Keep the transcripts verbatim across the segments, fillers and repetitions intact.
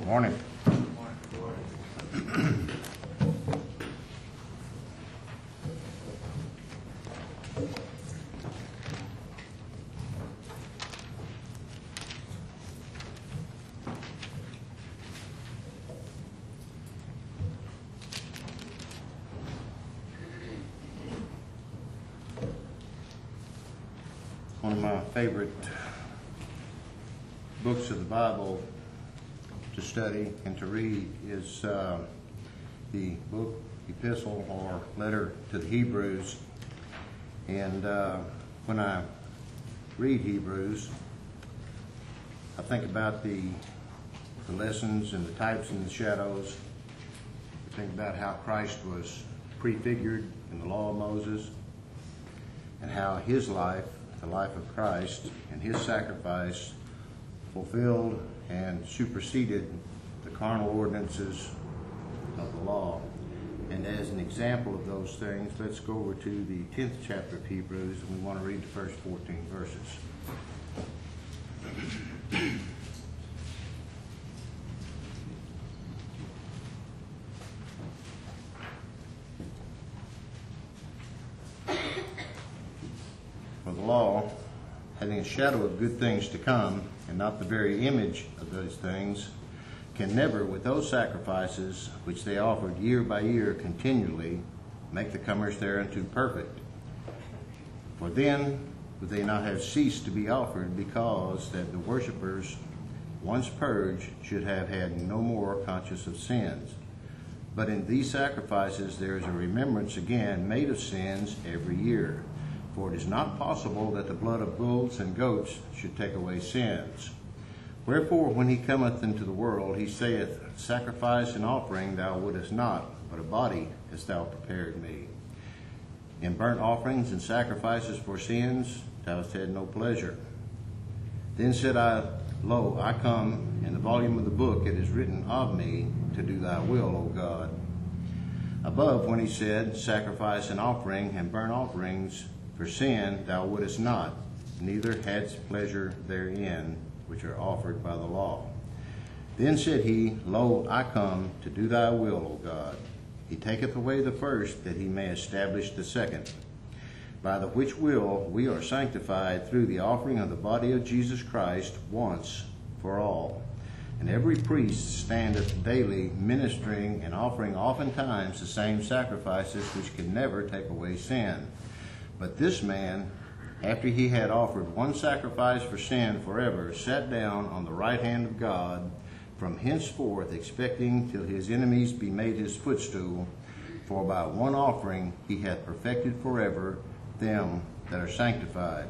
Morning. One of my favorite books of the Bible to study and to read is uh, the book, epistle, or letter to the Hebrews. And uh, when I read Hebrews, I think about the, the lessons and the types and the shadows. I think about how Christ was prefigured in the law of Moses, and how his life, the life of Christ, and his sacrifice fulfilled and superseded the carnal ordinances of the law. And as an example of those things, let's go over to the tenth chapter of Hebrews, and we want to read the first fourteen verses. For the law, having a shadow of good things to come, and not the very image of those things, can never, with those sacrifices which they offered year by year continually, make the comers thereunto perfect. For then would they not have ceased to be offered, because that the worshippers, once purged, should have had no more conscience of sins. But in these sacrifices there is a remembrance again made of sins every year. For it is not possible that the blood of bulls and goats should take away sins. Wherefore, when he cometh into the world, he saith, Sacrifice and offering thou wouldest not, but a body hast thou prepared me. In burnt offerings and sacrifices for sins thou hast had no pleasure. Then said I, Lo, I come, in the volume of the book it is written of me, to do thy will, O God. Above, when he said, Sacrifice and offering and burnt offerings for sin thou wouldest not, neither hadst pleasure therein, which are offered by the law. Then said he, Lo, I come to do thy will, O God. He taketh away the first, that he may establish the second. By the which will we are sanctified through the offering of the body of Jesus Christ once for all. And every priest standeth daily ministering and offering oftentimes the same sacrifices, which can never take away sin. But this man, after he had offered one sacrifice for sin forever, sat down on the right hand of God, from henceforth expecting till his enemies be made his footstool. For by one offering he hath perfected forever them that are sanctified.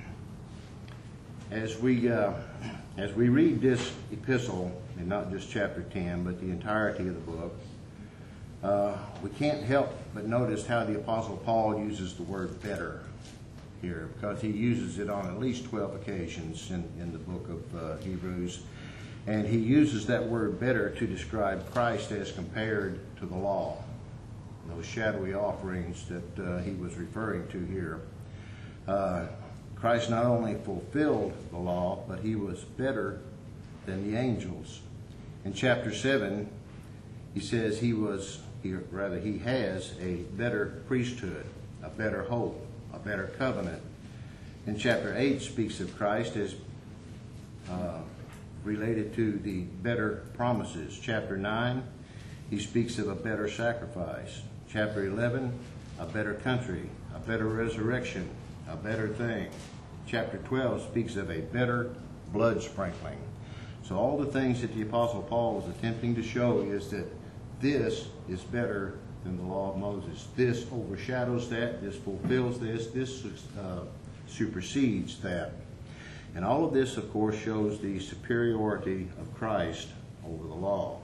As we uh, as we read this epistle, and not just chapter ten, but the entirety of the book, uh, we can't help but notice how the Apostle Paul uses the word better here, because he uses it on at least twelve occasions in, in the book of uh, Hebrews. And he uses that word better to describe Christ as compared to the law, those shadowy offerings that uh, he was referring to here. Uh, Christ not only fulfilled the law, but he was better than the angels. In chapter seven, he says he was, he, rather he has a better priesthood, a better hope, a better covenant. In chapter eight speaks of Christ as uh, related to the better promises. Chapter nine, he speaks of a better sacrifice. Chapter eleven, a better country, a better resurrection, a better thing. Chapter twelve speaks of a better blood sprinkling. So all the things that the Apostle Paul was attempting to show is that this is better than the law of Moses. This overshadows that. This fulfills this. This uh, supersedes that. And all of this, of course, shows the superiority of Christ over the law.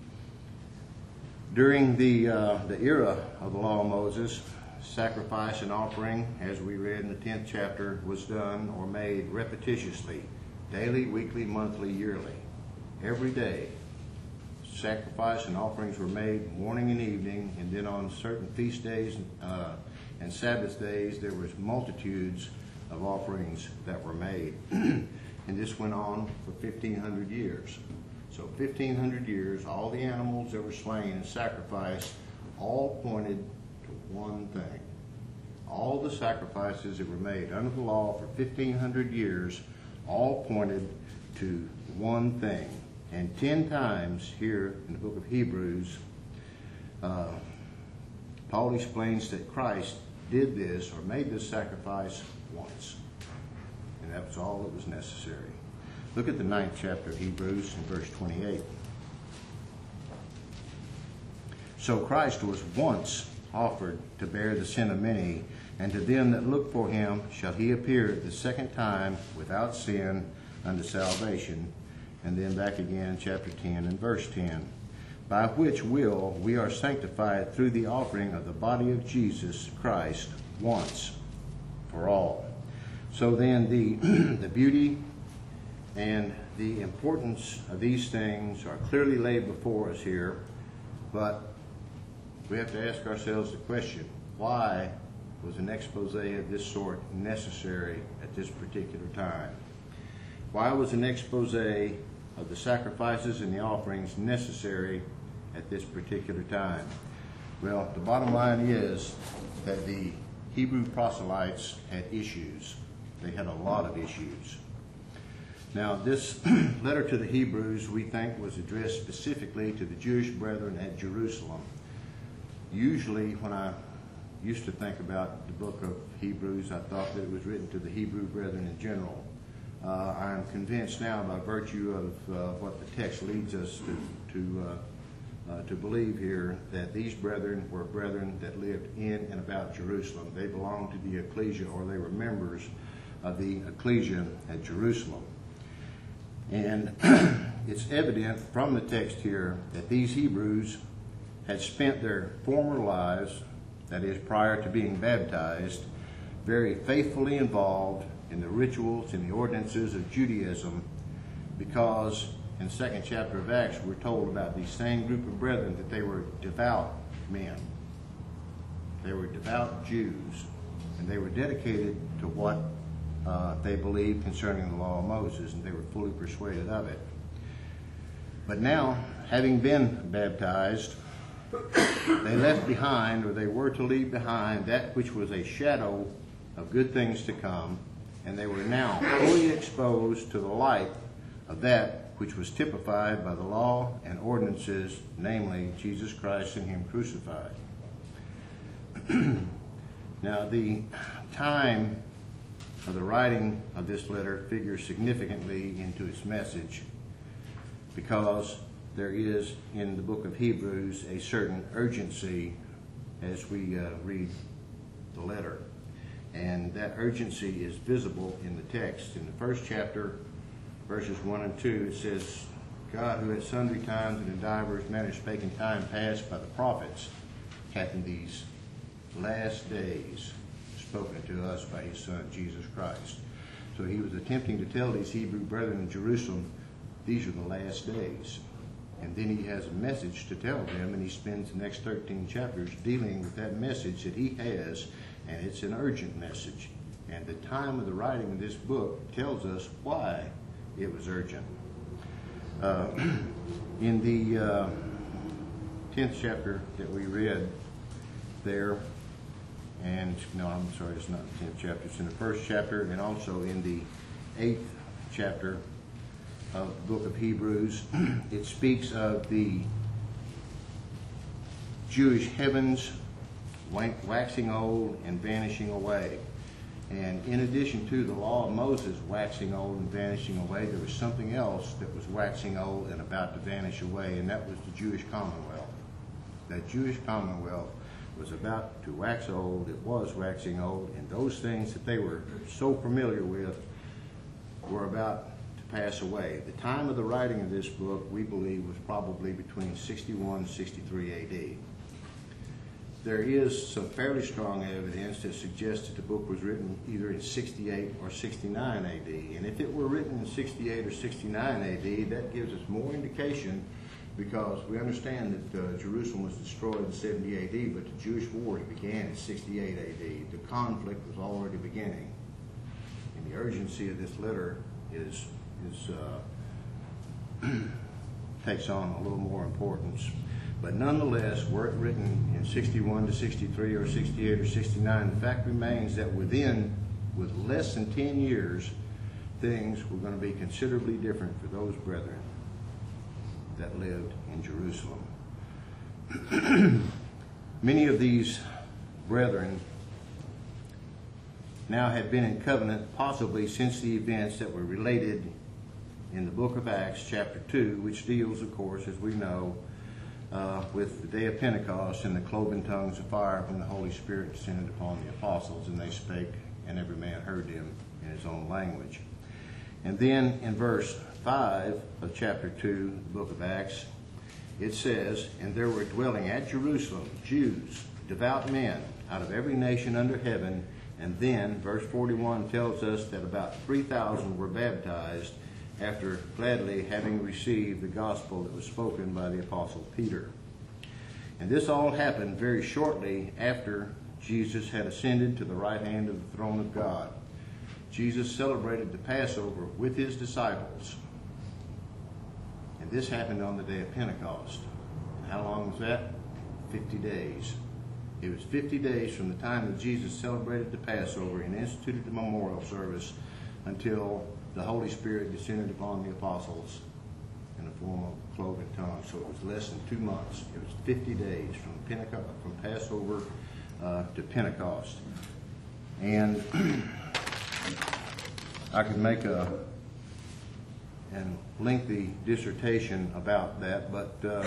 During the, uh, the era of the law of Moses, sacrifice and offering, as we read in the tenth chapter, was done or made repetitiously, daily, weekly, monthly, yearly, every day. Sacrifice and offerings were made morning and evening, and then on certain feast days uh, and Sabbath days there was multitudes of offerings that were made. And this went on for fifteen hundred years. So fifteen hundred years, all the animals that were slain and sacrificed all pointed to one thing. All the sacrifices that were made under the law for fifteen hundred years all pointed to one thing. And ten times here in the book of Hebrews, uh, Paul explains that Christ did this or made this sacrifice once. And that was all that was necessary. Look at the ninth chapter of Hebrews in verse twenty-eight. So Christ was once offered to bear the sin of many, and to them that look for him shall he appear the second time without sin unto salvation. And then back again, chapter ten and verse ten. By which will we are sanctified through the offering of the body of Jesus Christ once for all. So then the, the beauty and the importance of these things are clearly laid before us here, but we have to ask ourselves the question, why was an expose of this sort necessary at this particular time? Why was an expose of the sacrifices and the offerings necessary at this particular time? Well, the bottom line is that the Hebrew proselytes had issues. They had a lot of issues. Now, this letter to the Hebrews, we think, was addressed specifically to the Jewish brethren at Jerusalem. Usually, when I used to think about the book of Hebrews, I thought that it was written to the Hebrew brethren in general. Uh, I'm convinced now, by virtue of uh, what the text leads us to, to, uh, uh, to believe here, that these brethren were brethren that lived in and about Jerusalem. They belonged to the ecclesia, or they were members of the ecclesia at Jerusalem. And it's evident from the text here that these Hebrews had spent their former lives, that is, prior to being baptized, very faithfully involved in the rituals and the ordinances of Judaism, because in the second chapter of Acts we're told about these same group of brethren that they were devout men. They were devout Jews, and they were dedicated to what uh, they believed concerning the law of Moses, and they were fully persuaded of it. But now, having been baptized, they left behind, or they were to leave behind, that which was a shadow of good things to come, and they were now fully exposed to the light of that which was typified by the law and ordinances, namely Jesus Christ and him crucified. Now, the time of the writing of this letter figures significantly into its message, because there is in the book of Hebrews a certain urgency as we uh, read the letter. And that urgency is visible in the text. In the first chapter, verses one and two, it says, God, who at sundry times and in divers manners spake in time past by the prophets, hath in these last days spoken to us by his Son, Jesus Christ. So he was attempting to tell these Hebrew brethren in Jerusalem, these are the last days. And then he has a message to tell them, and he spends the next thirteen chapters dealing with that message that he has, and it's an urgent message. And the time of the writing of this book tells us why it was urgent. Uh, in the uh, tenth chapter that we read there, and no, I'm sorry, it's not the tenth chapter, it's in the first chapter, and also in the eighth chapter of the book of Hebrews, it speaks of the Jewish heavens waxing old and vanishing away. And in addition to the law of Moses waxing old and vanishing away, there was something else that was waxing old and about to vanish away, and that was the Jewish commonwealth. That Jewish commonwealth was about to wax old, it was waxing old, and those things that they were so familiar with were about to pass away. The time of the writing of this book, we believe, was probably between sixty-one and sixty-three A D. There is some fairly strong evidence that suggests that the book was written either in sixty-eight or sixty-nine A D. And if it were written in sixty-eight or sixty-nine A D, that gives us more indication, because we understand that uh, Jerusalem was destroyed in seventy A D, but the Jewish wars began in sixty-eight A D. The conflict was already beginning. And the urgency of this letter is, is uh, takes on a little more importance. But nonetheless, were it written in sixty-one to sixty-three or sixty-eight or sixty-nine, the fact remains that within, with less than ten years, things were going to be considerably different for those brethren that lived in Jerusalem. Many of these brethren now had been in covenant possibly since the events that were related in the book of Acts chapter two, which deals, of course, as we know, uh, with the day of Pentecost and the cloven tongues of fire when the Holy Spirit descended upon the apostles, and they spake, and every man heard them in his own language. And then in verse five of chapter two, the book of Acts, it says, "And there were dwelling at Jerusalem Jews, devout men, out of every nation under heaven." And then verse forty-one tells us that about three thousand were baptized after gladly having received the gospel that was spoken by the apostle Peter. And this all happened very shortly after Jesus had ascended to the right hand of the throne of God. Jesus celebrated the Passover with his disciples. And this happened on the day of Pentecost. How long was that? Fifty days. It was fifty days from the time that Jesus celebrated the Passover and instituted the memorial service until the Holy Spirit descended upon the apostles in the form of cloven tongues. So it was less than two months. It was fifty days from Pentecost, from Passover uh, to Pentecost. And I could make a and lengthy dissertation about that, but uh,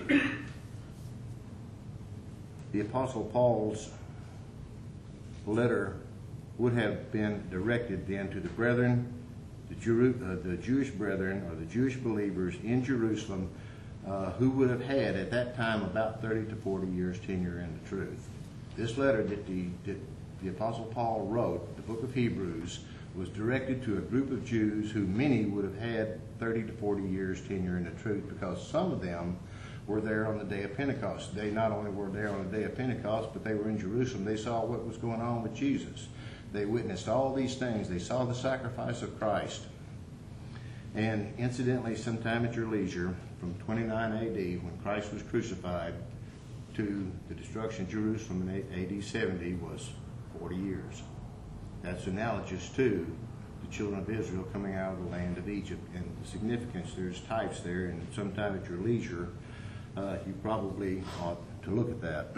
the Apostle Paul's letter would have been directed then to the brethren, the, Jeru uh, the Jewish brethren, or the Jewish believers in Jerusalem, uh, who would have had at that time about thirty to forty years tenure in the truth. This letter that the, that the Apostle Paul wrote, the book of Hebrews, was directed to a group of Jews who many would have had thirty to forty years tenure in the truth, because some of them were there on the day of Pentecost. They not only were there on the day of Pentecost, but they were in Jerusalem. They saw what was going on with Jesus. They witnessed all these things. They saw the sacrifice of Christ. And incidentally, sometime at your leisure, from twenty-nine A D, when Christ was crucified, to the destruction of Jerusalem in A D seventy was forty years. That's analogous to the children of Israel coming out of the land of Egypt. And the significance, there's types there, and sometime at your leisure, uh, you probably ought to look at that.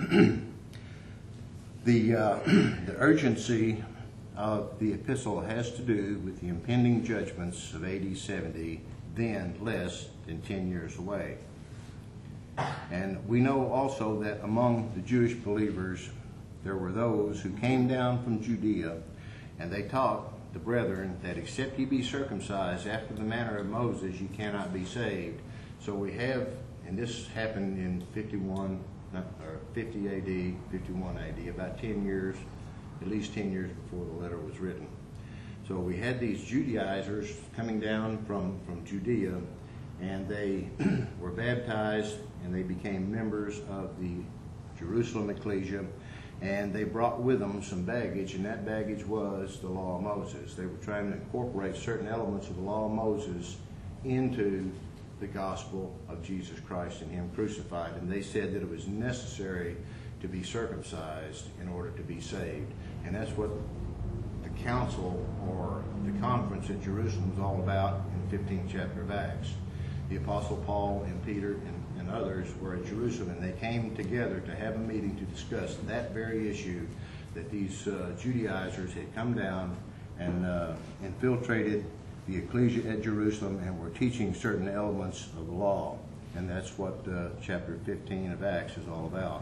the, uh, the urgency of the epistle has to do with the impending judgments of A D seventy, then less than ten years away. And we know also that among the Jewish believers, there were those who came down from Judea, and they taught the brethren that except ye be circumcised after the manner of Moses, ye cannot be saved. So we have, and this happened in fifty-one, or fifty A D, fifty-one A D, about ten years, at least ten years before the letter was written. So we had these Judaizers coming down from, from Judea, and they were baptized, and they became members of the Jerusalem ecclesia. And they brought with them some baggage, and that baggage was the law of Moses. They were trying to incorporate certain elements of the law of Moses into the gospel of Jesus Christ and him crucified. And they said that it was necessary to be circumcised in order to be saved. And that's what the council or the conference at Jerusalem was all about in the fifteenth chapter of Acts. The Apostle Paul and Peter and and others were at Jerusalem, and they came together to have a meeting to discuss that very issue, that these uh, Judaizers had come down and uh, infiltrated the ecclesia at Jerusalem and were teaching certain elements of the law. And that's what uh, chapter fifteen of Acts is all about.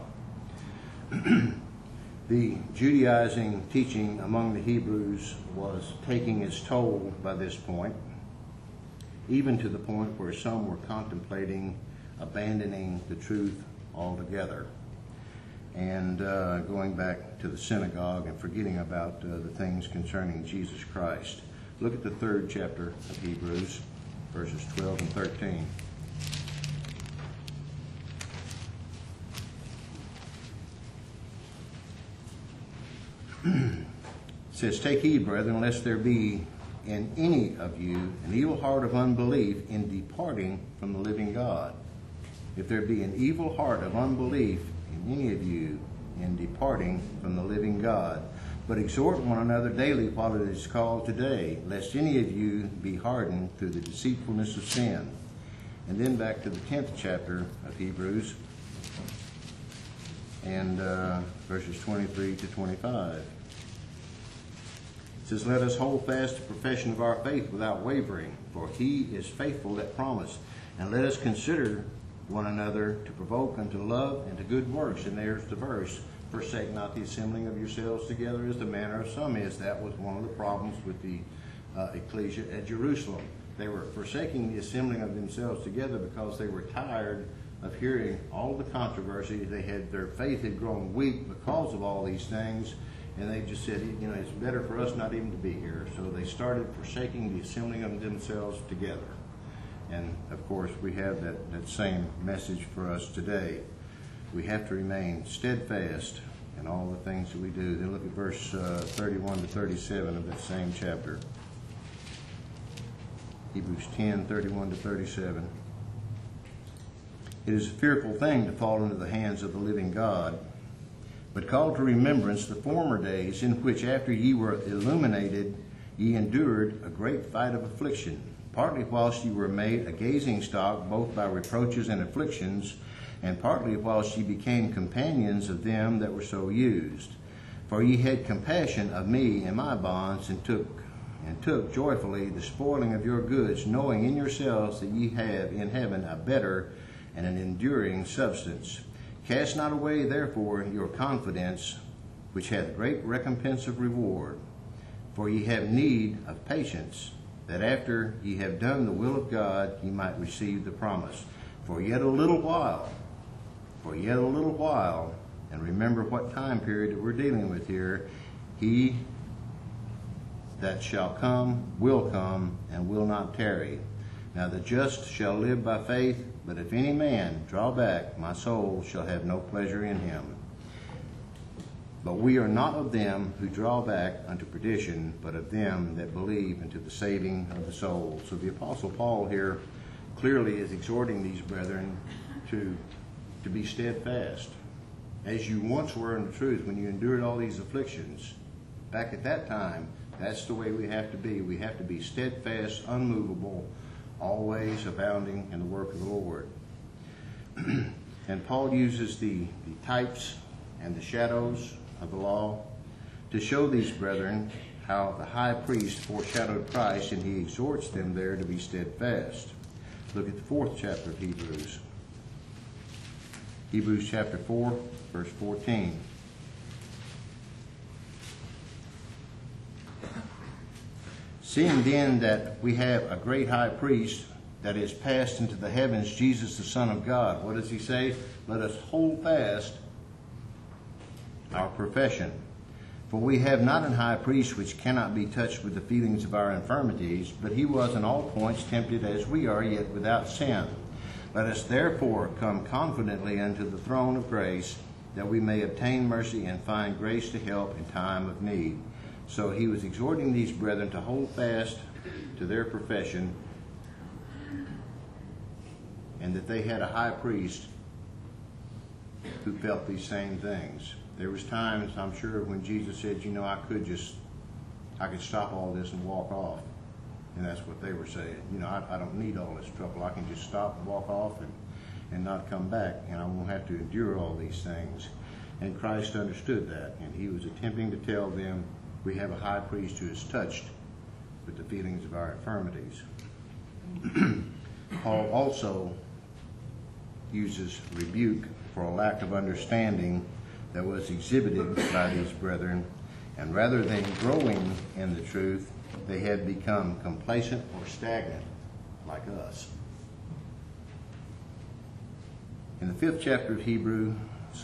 The Judaizing teaching among the Hebrews was taking its toll by this point, even to the point where some were contemplating abandoning the truth altogether and uh, going back to the synagogue and forgetting about uh, the things concerning Jesus Christ. Look at the third chapter of Hebrews, verses twelve and thirteen. It says, "Take heed, brethren, lest there be in any of you an evil heart of unbelief in departing from the living God. If there be an evil heart of unbelief in any of you in departing from the living God. But exhort one another daily while it is called today, lest any of you be hardened through the deceitfulness of sin. And then back to the tenth chapter of Hebrews, and uh, verses twenty-three to twenty-five. It says, let us hold fast the profession of our faith without wavering, for he is faithful that promised. And let us consider one another to provoke unto love and to good works. And there's the verse, forsake not the assembling of yourselves together as the manner of some is. That was one of the problems with the uh, ecclesia at Jerusalem. They were forsaking the assembling of themselves together because they were tired of hearing all the controversy. They had, their faith had grown weak because of all these things, and they just said, you know, it's better for us not even to be here. So they started forsaking the assembling of themselves together. And of course, we have that, that same message for us today. We have to remain steadfast in all the things that we do. Then look at verse uh, thirty-one to thirty-seven of that same chapter. Hebrews ten, thirty-one to thirty-seven. It is a fearful thing to fall into the hands of the living God, but call to remembrance the former days in which after ye were illuminated, ye endured a great fight of affliction, partly whilst ye were made a gazing stock both by reproaches and afflictions, and partly whilst ye became companions of them that were so used. For ye had compassion of me in my bonds, and took and took joyfully the spoiling of your goods, knowing in yourselves that ye have in heaven a better and an enduring substance. Cast not away therefore your confidence, which hath great recompense of reward. For ye have need of patience, that after ye have done the will of God, ye might receive the promise. For yet a little while, for yet a little while, and remember what time period that we're dealing with here, he that shall come will come, and will not tarry. Now the just shall live by faith, but if any man draw back, my soul shall have no pleasure in him. But we are not of them who draw back unto perdition, but of them that believe unto the saving of the soul. So the Apostle Paul here clearly is exhorting these brethren to, to be steadfast. As you once were in the truth, when you endured all these afflictions, back at that time, that's the way we have to be. We have to be steadfast, unmovable, always abounding in the work of the Lord. And Paul uses the, the types and the shadows of the law to show these brethren how the high priest foreshadowed Christ, and he exhorts them there to be steadfast. Look at the fourth chapter of Hebrews. Hebrews chapter four, verse fourteen. Seeing then that we have a great high priest that is passed into the heavens, Jesus the Son of God. What does he say? Let us hold fast our profession. For we have not an high priest which cannot be touched with the feelings of our infirmities, but he was in all points tempted as we are, yet without sin. Let us therefore come confidently unto the throne of grace, that we may obtain mercy and find grace to help in time of need. So he was exhorting these brethren to hold fast to their profession, and that they had a high priest who felt these same things. There was times, I'm sure, when Jesus said, you know, I could just, I could stop all this and walk off. And that's what they were saying. You know, I, I don't need all this trouble. I can just stop and walk off and, and not come back, and I won't have to endure all these things. And Christ understood that, and he was attempting to tell them, we have a high priest who is touched with the feelings of our infirmities. Paul also uses rebuke for a lack of understanding that was exhibited by these brethren, and rather than growing in the truth, they had become complacent or stagnant like us. In the fifth chapter of Hebrews,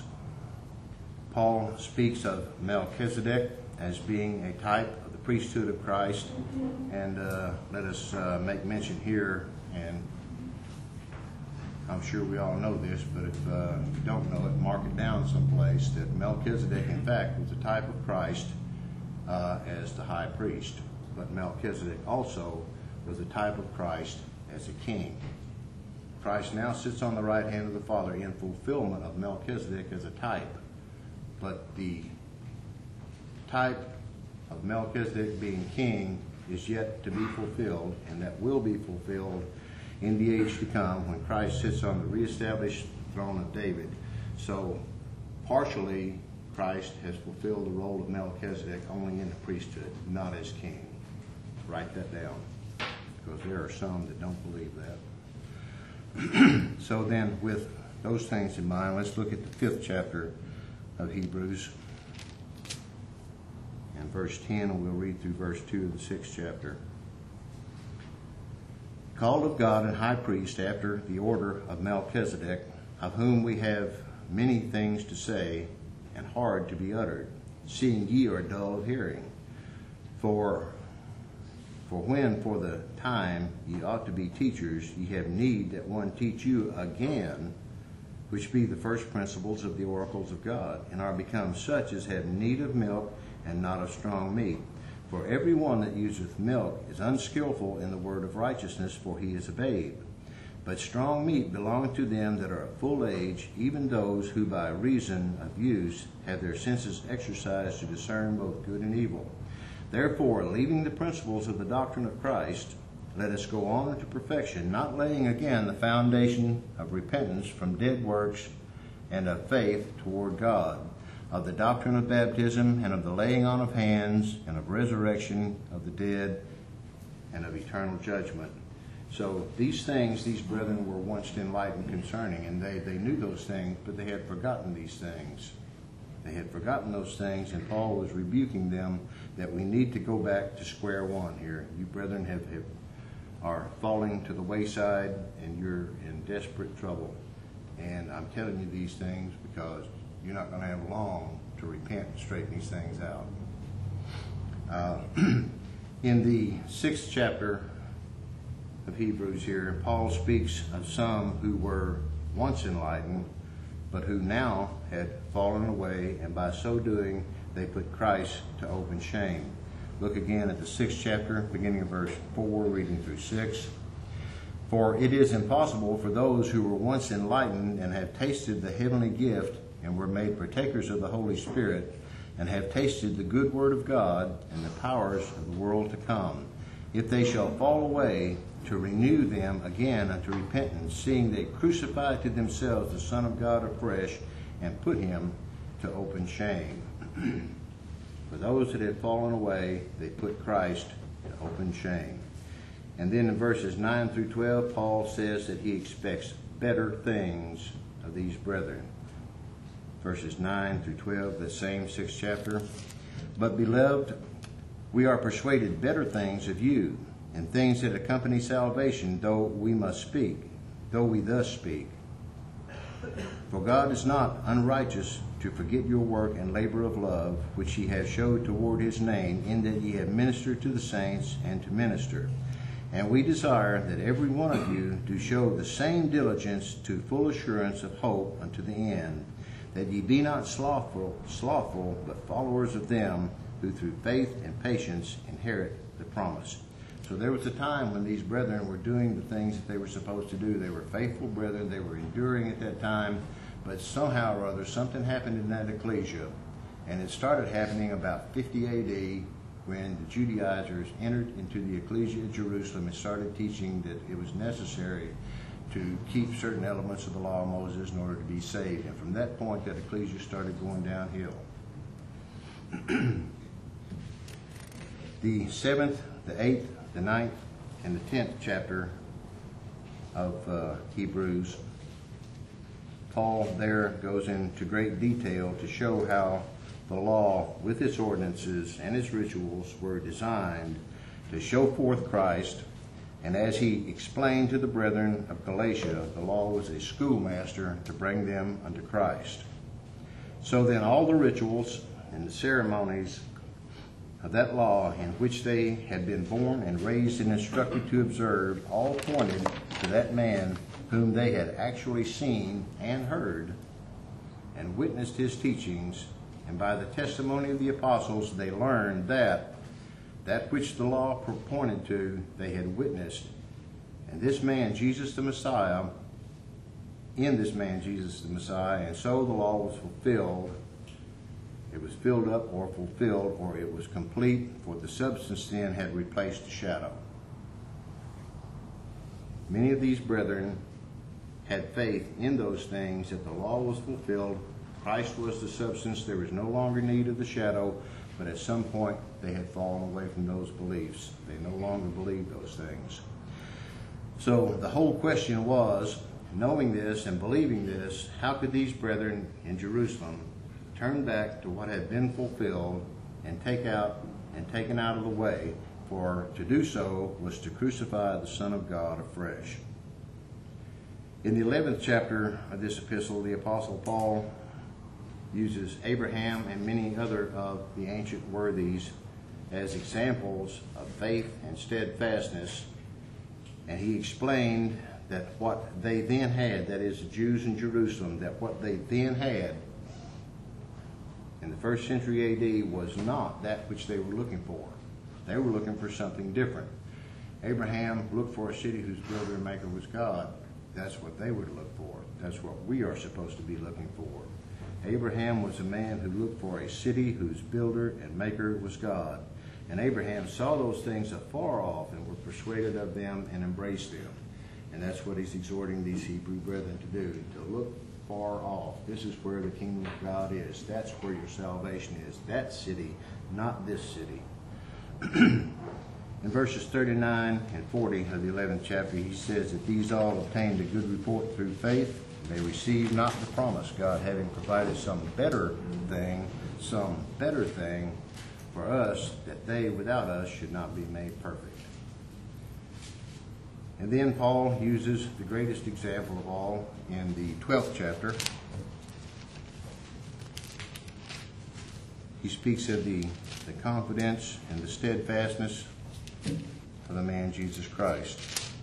Paul speaks of Melchizedek as being a type of the priesthood of Christ. And uh, let us uh, make mention here, and I'm sure we all know this, but if, uh, if you don't know it, mark it down someplace, that Melchizedek, in fact, was a type of Christ uh, as the high priest. but Melchizedek also was a type of Christ as a king. Christ now sits on the right hand of the Father in fulfillment of Melchizedek as a type. But the type of Melchizedek being king is yet to be fulfilled, and that will be fulfilled in the age to come when Christ sits on the reestablished throne of David. So partially Christ has fulfilled the role of Melchizedek only in the priesthood, not as king. Write that down, because there are some that don't believe that. So then, with those things in mind, let's look at the fifth chapter of Hebrews. And verse ten, and we'll read through verse two of the sixth chapter. Called of God and high priest after the order of Melchizedek, of whom we have many things to say, and hard to be uttered, seeing ye are dull of hearing. For For when for the time ye ought to be teachers, ye have need that one teach you again, which be the first principles of the oracles of God, and are become such as have need of milk and not of strong meat. For every one that useth milk is unskillful in the word of righteousness, for he is a babe. But strong meat belongeth to them that are of full age, even those who by reason of use have their senses exercised to discern both good and evil. Therefore, leaving the principles of the doctrine of Christ, let us go on to perfection, not laying again the foundation of repentance from dead works and of faith toward God, of the doctrine of baptism and of the laying on of hands and of resurrection of the dead and of eternal judgment. So these things, these brethren were once enlightened concerning, and they, they knew those things, but they had forgotten these things. They had forgotten those things, and Paul was rebuking them that we need to go back to square one here. You brethren have, have are falling to the wayside, and you're in desperate trouble. And I'm telling you these things because you're not going to have long to repent and straighten these things out. Uh, in the sixth chapter of Hebrews here, Paul speaks of some who were once enlightened, but who now had fallen away, and by so doing they put Christ to open shame. Look again at the sixth chapter, beginning of verse four, reading through six. For it is impossible for those who were once enlightened and have tasted the heavenly gift and were made partakers of the Holy Spirit and have tasted the good word of God and the powers of the world to come, if they shall fall away, to renew them again unto repentance, seeing they crucify to themselves the Son of God afresh and put him to open shame. For those that have fallen away, they put Christ to open shame. And then in verses nine through twelve, Paul says that he expects better things of these brethren. Verses nine through twelve, the same sixth chapter. But beloved, we are persuaded better things of you, and things that accompany salvation, though we must speak, though we thus speak. For God is not unrighteous to forget your work and labor of love, which ye have showed toward his name, in that ye have ministered to the saints and to minister. And we desire that every one of you do show the same diligence to full assurance of hope unto the end, that ye be not slothful, slothful, but followers of them who through faith and patience inherit the promise. So there was a time when these brethren were doing the things that they were supposed to do. They were faithful brethren. They were enduring at that time. But somehow or other, something happened in that ecclesia. And it started happening about fifty A D when the Judaizers entered into the ecclesia of Jerusalem and started teaching that it was necessary to keep certain elements of the law of Moses in order to be saved. And from that point, that ecclesia started going downhill. The seventh, the eighth, the ninth, and the tenth chapter of uh, Hebrews, Paul there goes into great detail to show how the law, with its ordinances and its rituals, were designed to show forth Christ. And as he explained to the brethren of Galatia, the law was a schoolmaster to bring them unto Christ. So then all the rituals and the ceremonies of that law in which they had been born and raised and instructed to observe all pointed to that man whom they had actually seen and heard and witnessed his teachings, and by the testimony of the apostles they learned that That which the law pointed to, they had witnessed. And this man, Jesus the Messiah, in this man, Jesus the Messiah, and so the law was fulfilled. It was filled up or fulfilled, or it was complete, for the substance then had replaced the shadow. Many of these brethren had faith in those things, that the law was fulfilled, Christ was the substance, there was no longer need of the shadow, but at some point they had fallen away from those beliefs. They no longer believed those things. So the whole question was, knowing this and believing this, how could these brethren in Jerusalem turn back to what had been fulfilled and take out and taken out of the way? For to do so was to crucify the Son of God afresh. In the eleventh chapter of this epistle, the Apostle Paul uses Abraham and many other of the ancient worthies as examples of faith and steadfastness, and he explained that what they then had, that is the Jews in Jerusalem, that what they then had in the first century A D was not that which they were looking for. They were looking for something different. Abraham looked for a city whose builder and maker was God. That's what they would look for. That's what we are supposed to be looking for. Abraham was a man who looked for a city whose builder and maker was God. And Abraham saw those things afar off and were persuaded of them and embraced them. And that's what he's exhorting these Hebrew brethren to do, to look far off. This is where the kingdom of God is. That's where your salvation is. That city, not this city. In verses thirty-nine and forty of the eleventh chapter, he says that these all obtained a good report through faith. They received not the promise, God having provided some better thing, some better thing for us, that they without us should not be made perfect. And then Paul uses the greatest example of all in the twelfth chapter. He speaks of the, the confidence and the steadfastness of the man Jesus Christ.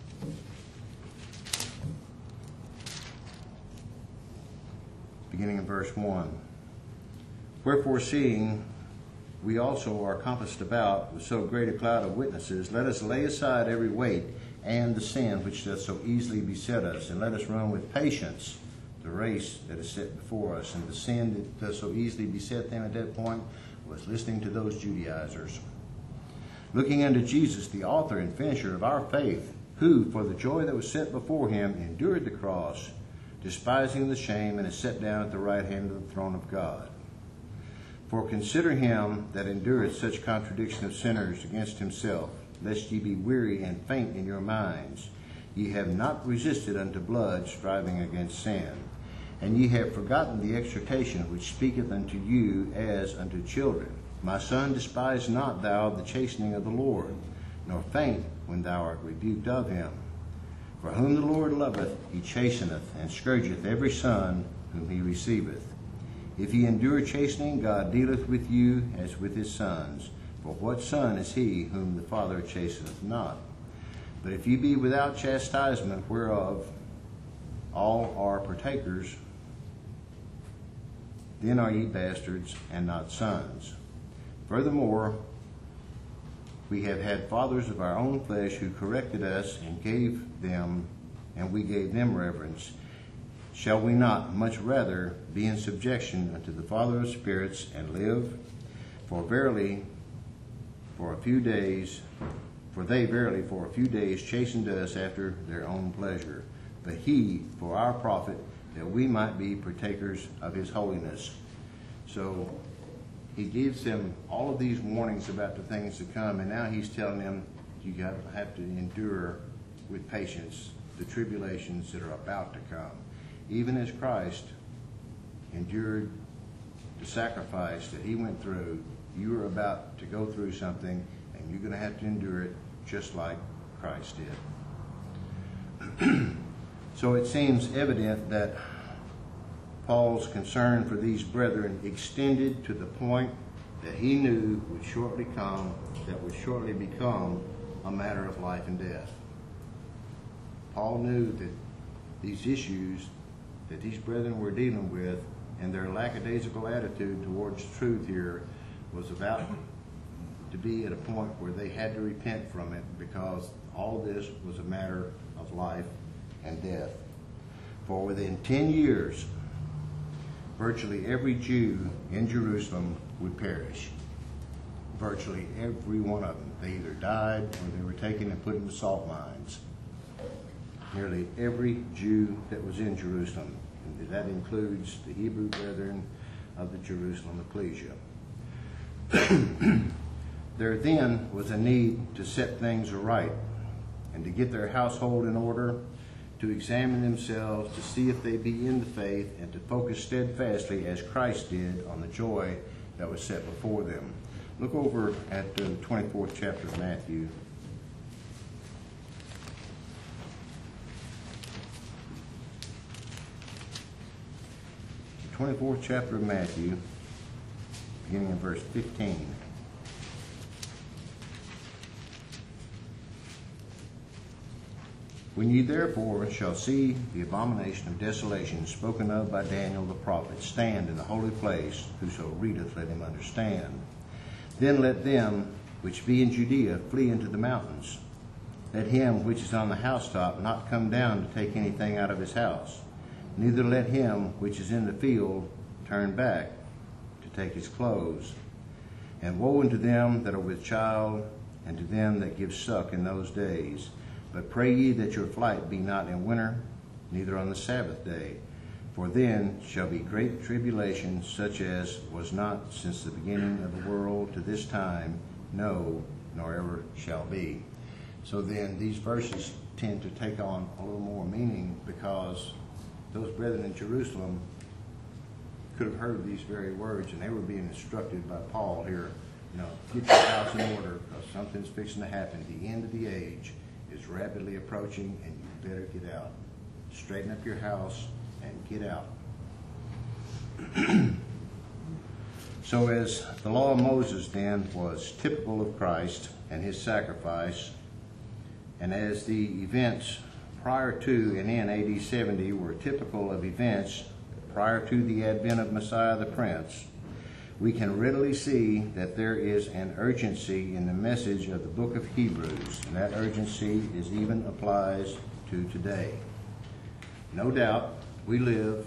Beginning in verse one. Wherefore, seeing we also are compassed about with so great a cloud of witnesses, let us lay aside every weight and the sin which doth so easily beset us, and let us run with patience the race that is set before us. And the sin that does so easily beset them at that point was listening to those Judaizers. Looking unto Jesus, the author and finisher of our faith, who, for the joy that was set before him, endured the cross, despising the shame, and is set down at the right hand of the throne of God. For consider him that endureth such contradiction of sinners against himself, lest ye be weary and faint in your minds. Ye have not resisted unto blood, striving against sin. And ye have forgotten the exhortation which speaketh unto you as unto children. My son, despise not thou the chastening of the Lord, nor faint when thou art rebuked of him. For whom the Lord loveth, he chasteneth, and scourgeth every son whom he receiveth. If ye endure chastening, God dealeth with you as with his sons. For what son is he whom the Father chasteneth not? But if ye be without chastisement, whereof all are partakers, then are ye bastards and not sons. Furthermore, we have had fathers of our own flesh who corrected us and gave them, and we gave them reverence. Shall we not much rather be in subjection unto the Father of spirits and live? For verily, for a few days, for they verily for a few days chastened us after their own pleasure, but he for our profit, that we might be partakers of his holiness. So he gives them all of these warnings about the things to come, and now he's telling them you have to endure with patience the tribulations that are about to come. Even as Christ endured the sacrifice that he went through, you are about to go through something, and you're going to have to endure it just like Christ did. So it seems evident that Paul's concern for these brethren extended to the point that he knew would shortly come, that would shortly become a matter of life and death. Paul knew that these issues that these brethren were dealing with and their lackadaisical attitude towards truth here was about to be at a point where they had to repent from it, because all this was a matter of life and death. For within ten years, virtually every Jew in Jerusalem would perish. Virtually every one of them. They either died or they were taken and put into salt mines. Nearly every Jew that was in Jerusalem, and that includes the Hebrew brethren of the Jerusalem ecclesia. There then was a need to set things aright and to get their household in order, to examine themselves, to see if they be in the faith, and to focus steadfastly as Christ did on the joy that was set before them. Look over at the twenty-fourth chapter of Matthew. The twenty-fourth chapter of Matthew, beginning in verse fifteen. When ye therefore shall see the abomination of desolation spoken of by Daniel the prophet stand in the holy place, whoso readeth, let him understand. Then let them which be in Judea flee into the mountains. Let him which is on the housetop not come down to take anything out of his house. Neither let him which is in the field turn back to take his clothes. And woe unto them that are with child, and to them that give suck in those days. But pray ye that your flight be not in winter, neither on the Sabbath day. For then shall be great tribulation, such as was not since the beginning of the world to this time, no, nor ever shall be. So then these verses tend to take on a little more meaning, because those brethren in Jerusalem could have heard these very words, and they were being instructed by Paul here, you know, get your house in order, because something's fixing to happen. The end of the age is rapidly approaching, and you better get out. Straighten up your house and get out. So as the law of Moses then was typical of Christ and his sacrifice, and as the events prior to and in A D seventy were typical of events prior to the advent of Messiah the Prince, we can readily see that there is an urgency in the message of the book of Hebrews, and that urgency is even applies to today. No doubt, we live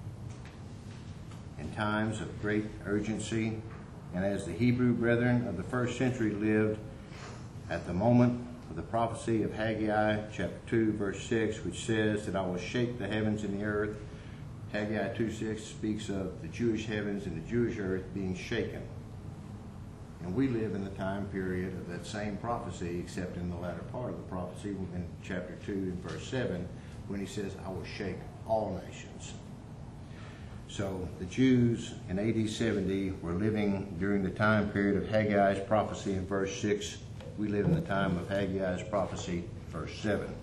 in times of great urgency, and as the Hebrew brethren of the first century lived at the moment of the prophecy of Haggai chapter two, verse six, which says that I will shake the heavens and the earth. Haggai two six speaks of the Jewish heavens and the Jewish earth being shaken. And we live in the time period of that same prophecy, except in the latter part of the prophecy, in chapter two and verse seven, when he says, I will shake all nations. So the Jews in A D seventy were living during the time period of Haggai's prophecy in verse six. We live in the time of Haggai's prophecy, verse seven.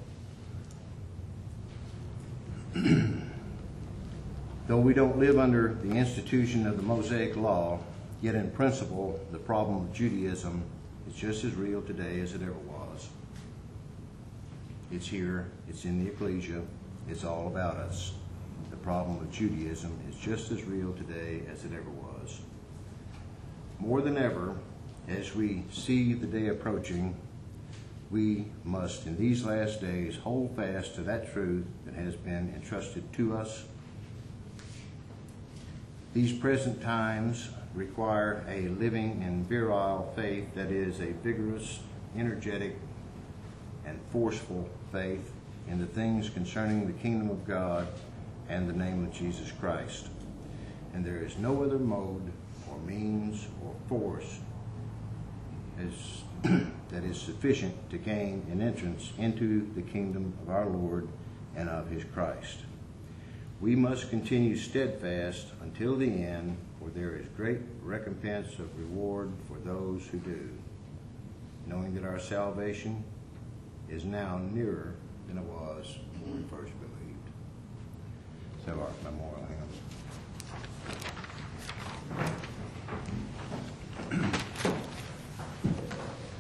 Though we don't live under the institution of the Mosaic law, yet in principle, the problem of Judaism is just as real today as it ever was. It's here, it's in the ecclesia, it's all about us. The problem of Judaism is just as real today as it ever was. More than ever, as we see the day approaching, we must, in these last days, hold fast to that truth that has been entrusted to us. These present times require a living and virile faith that is a vigorous, energetic, and forceful faith in the things concerning the kingdom of God and the name of Jesus Christ. And there is no other mode or means or force as, that is sufficient to gain an entrance into the kingdom of our Lord and of his Christ. We must continue steadfast until the end, for there is great recompense of reward for those who do, knowing that our salvation is now nearer than it was when we first believed. So our memorial.